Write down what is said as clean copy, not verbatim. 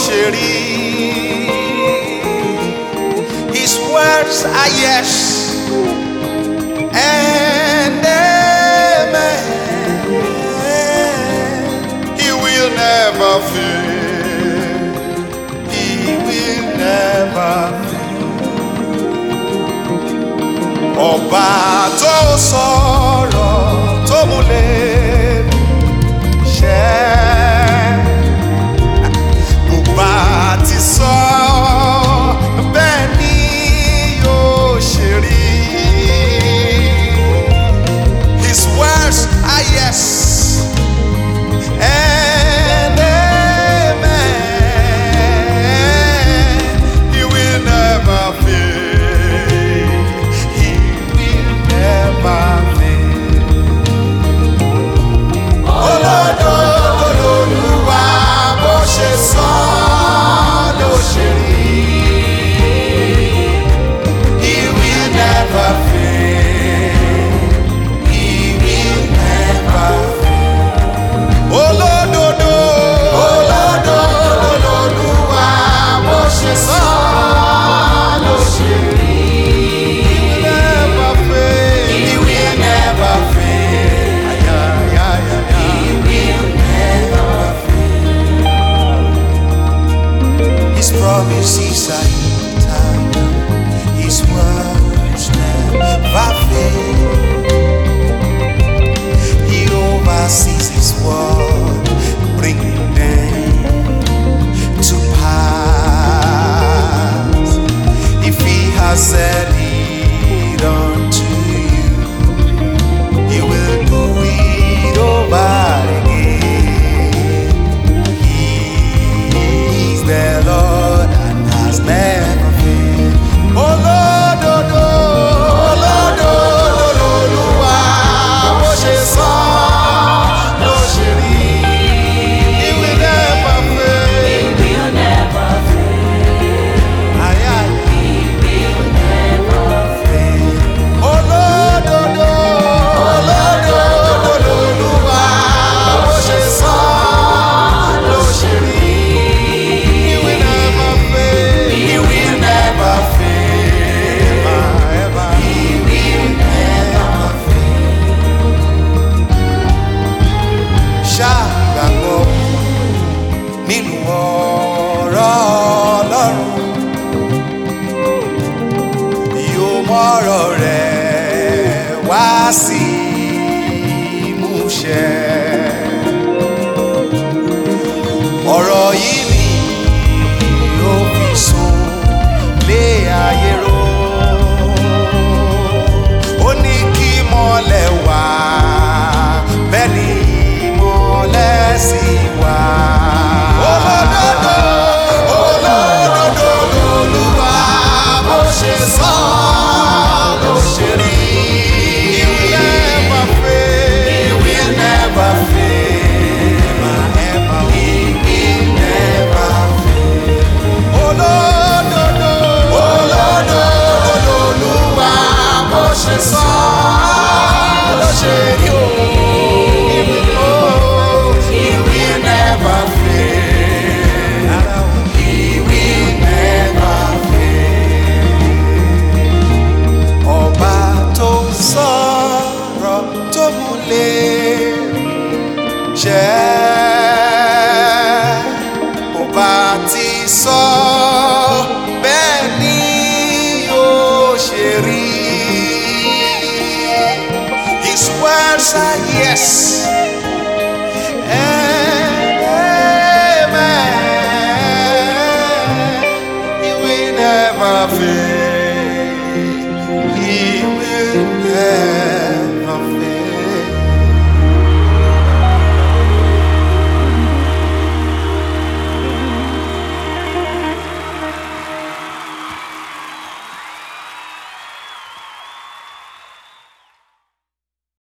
ṣe rí. His words are yes and amen. He will never fail. He will never fail. Ọba tó sọ̀rọ̀ tó múlẹ̀ ṣẹ. Bùbá ti sọ bẹ́ẹ̀ ni yóò ṣe rí. His words are yes and amen. He will never fail. He will never fail. Olódodo bó ṣe sọ ló ṣe rí. He will never fail. He will never fail. Olódodo Olúwa bó ṣe sọ ló ṣe rí. He will never fail. He will never fail. He will never fail. His promises are eternal. His words never fail. He oversees His word, bringing them to pass. If He has said it unto you, He will do it over again. He is the Lord and has never failed. Olódodo Olúwa bó ṣe sọ ló ṣe rí. He will never fail. He will never fail. Aye, aye. He will never fail. Olódodo Olúwa bó ṣe sọ ló ṣe rí. He will never fail. He will never fail. Ever. He will never fail. Ṣá gbàgbọ́ nínú ọ̀rọ̀ Ọlọ́run, yóò mọ̀rọ̀ rẹ̀ wá sí ìmúṣẹ. Ọ̀rọ̀ yìí ni yóò fi sùn lé ayé ró. Ó ní kí ìmọ́lẹ̀ wà, bẹ́ẹ̀ ni ìmọ́lẹ̀ sì wà. Olódodo Olúwa bó ṣe sọ ló ṣe rí. He will never fail. He will never fail. Ever. He will never fail. Olódodo Olúwa bó ṣe sọ ló ṣe rí. He will never fail. He will never fail. Ọba tó sọ̀rọ̀ tó múlẹ̀ ṣẹ. Ọba tí sọ